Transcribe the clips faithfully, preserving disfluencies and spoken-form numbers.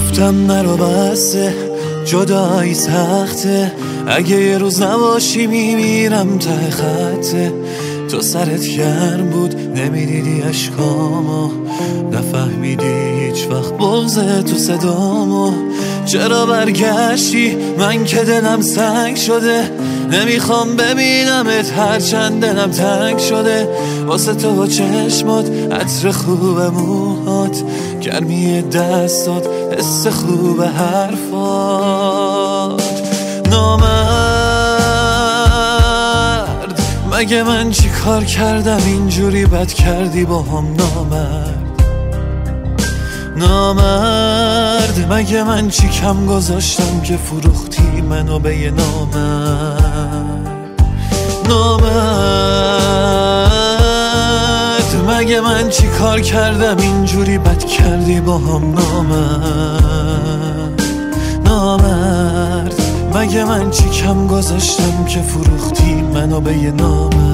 گفتم نرو بسه جدایی سخته، اگه یه روز نباشی میمیرم ته خطه. تو سرت گرم بود نمیدیدی اشکامو، نفهمیدی هیچ وقت بغض تو صدامو. چرا برگشتی من که دلم سنگ شده، نمیخوام ببینمت هرچند دلم تنگ شده. واسه تو و چشمات، عطر خوب موهات، گرمی دستات، حس خوب حرفات. نامرد مگه من چی کار کردم اینجوری بد کردی با هم؟ نامرد نامرد مگه من چی کم گذاشتم که فروختی منو به یه نامرد؟ نامرد مگه من چی کار کردم اینجوری بد کردی با هم؟ نامرد نامرد مگه من چی کم گذاشتم که فروختی منو به یه نامرد؟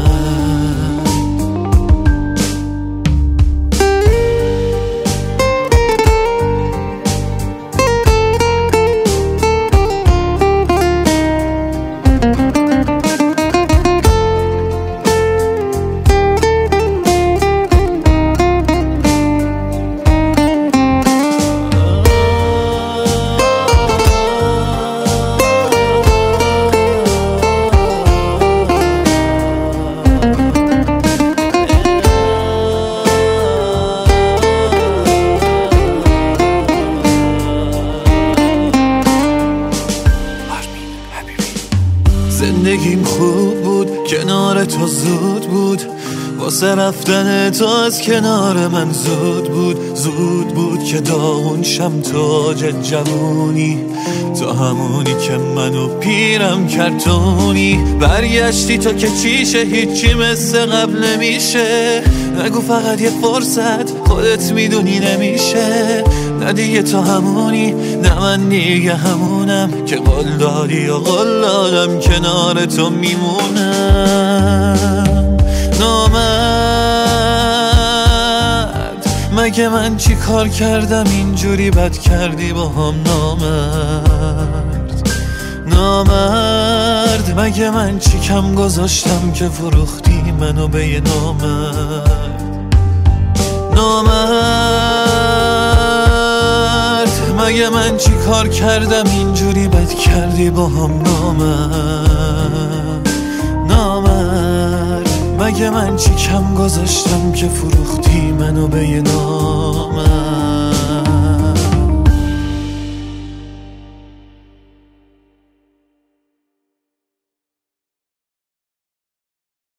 زندگیم خوب بود، کنار تو زود بود، واسه رفتن تو از کنار من زود بود. زود بود که داغون شم تاج جوونی، تو همونی که منو پیرم کردونی. برگشتی تو که چیشه، هیچی مثل قبل نمیشه. نگو فقط یه فرصت، خودت میدونی نمیشه. نه دیگه تو همونی، نه من دیگه همونم که قول دادی و قول دادم کنار تو میمونم. نامرد مگه من چی کار کردم اینجوری بد کردی با هم؟ نامرد نامرد مگه من چی کم گذاشتم که فروختی منو به یه نامرد؟ نامرد مگه من چی کار کردم اینجوری بد کردی با هم؟ نامرد نامرد مگه من چی کم گذاشتم که فروختی منو به یه نامرد؟